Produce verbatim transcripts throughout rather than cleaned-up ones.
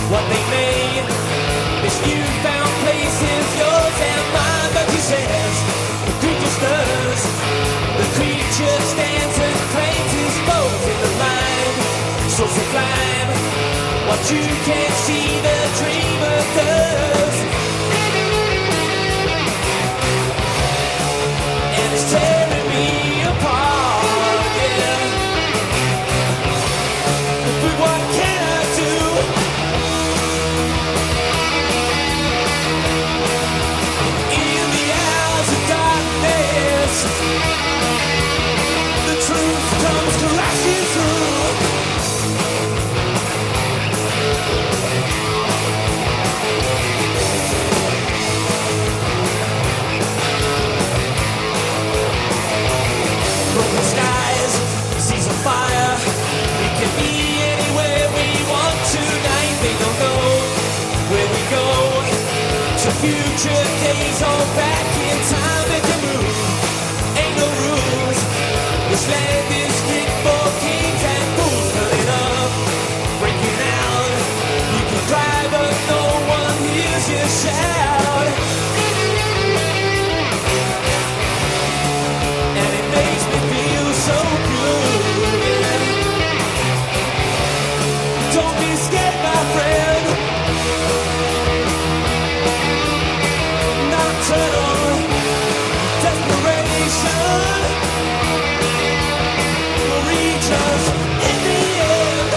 what they may. This newfound place is yours and mine, but he says the creature stirs. The creature stands and claims his bones in the mind. So sublime, what you can't see, the dreamer does. And it's tearing me apart, yeah. But what can I do? In the hours of darkness, the truth comes crashing through. Broken skies, seas of fire. We can be anywhere we want tonight. They don't know where we go. To future days or back in time. They can move, ain't no rules. This land is fit for kings and fools. Burning up, breaking out. You can cry but no one hears you shout. And it makes me feel so good, yeah. Don't be scared, my friend. Nocturnal desperation will reach us in the end.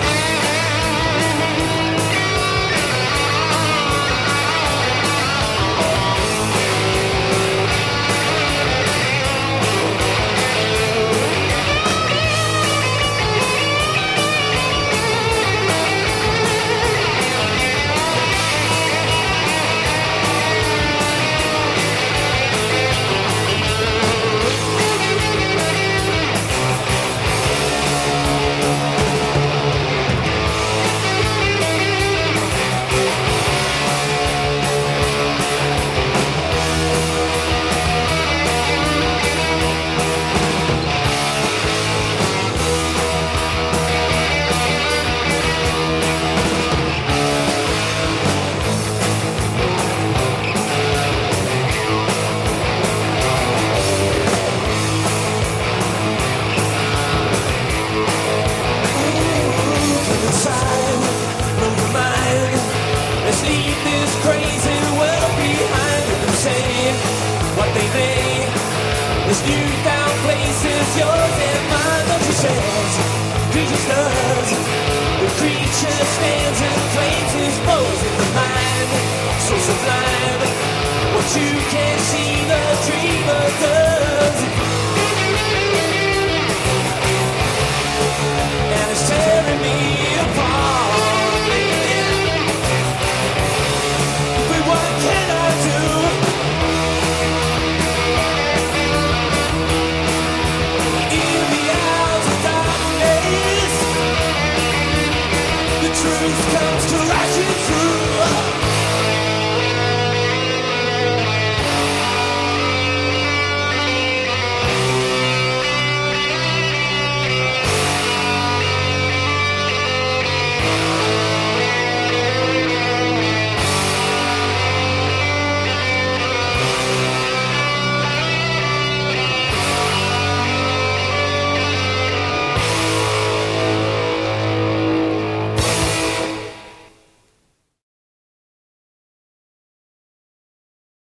Let's leave this crazy world behind and say what they may. This newfound place is yours and mine, don't you says? Creature does. The creature stands and claims his foes in the mind. So sublime, what you can't see, the dreamer does. And it's tearing me apart, yeah. What can I do? In the hours of darkness, the truth comes crashing through.